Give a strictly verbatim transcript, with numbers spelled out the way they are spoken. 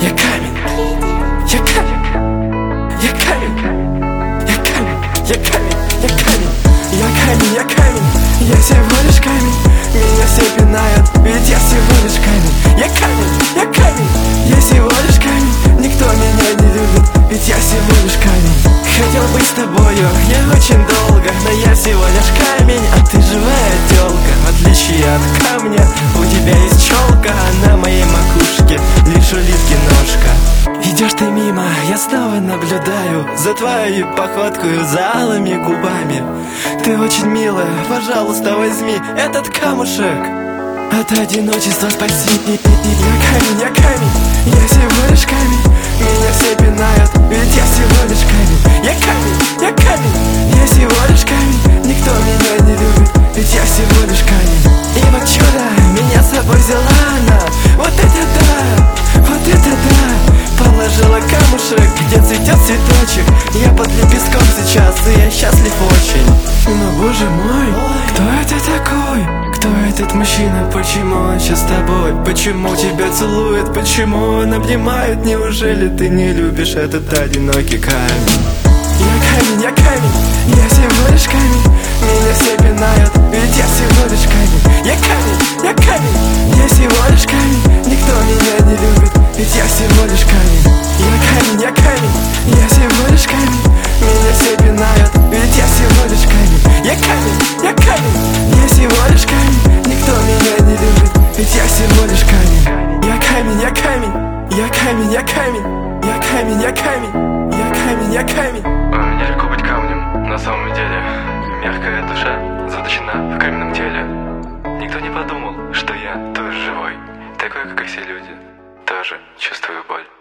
Я камень, я камень, я камень, я камень, я камень, я камень, я камень, я камень, я всего лишь камень. Меня все пинают, ведь я всего лишь камень. Я камень, я камень, я всего лишь камень. Никто меня не любит, ведь я всего лишь камень. Хотел быть с тобою, я очень долго, но я всего лишь камень, а ты живая тёлка. В отличие от камня, у тебя есть челка, а на моей макушке лишь улитки ножка. Идешь ты мимо, я снова наблюдаю за твоей походкой, за алыми губами. Ты очень милая, пожалуйста, возьми этот камушек, от одиночества спаси. Я камень, я камень, я всего лишь камень. Меня все пинают, ведь я всего лишь камень. Я камень, я камень, я всего лишь камень. Никто меня не любит, ведь я всего лишь камень. И вот чудо, меня с собой взяла она. Вот это да, вот это да. Положила камушек, где цветет цветочек. Я под лепестком сейчас, и я счастлив очень. Но боже мой, кто это такой? Кто этот мужчина? Почему он сейчас с тобой? Почему тебя целует? Почему он обнимает? Неужели ты не любишь этот одинокий камень? Я камень, я камень, я всего лишь камень. Меня все пинают, ведь я всего лишь камень. Я камень, я камень, я всего лишь камень. Никто меня не любит, ведь я всего лишь камень. Я камень, я камень, я всего лишь камень. Меня все пинают, ведь я всего лишь камень. Я камень, я камень, я всего лишь камень. Никто меня не любит, ведь я всего лишь камень. Я камень, я камень, я камень, я камень, я камень, я камень, я камень, я камень. Нелегко быть камнем, на самом деле. Мягкая душа заточена в каменном теле. Никто не подумал, что я тоже живой, такой, как и все люди. Тоже чувствую боль.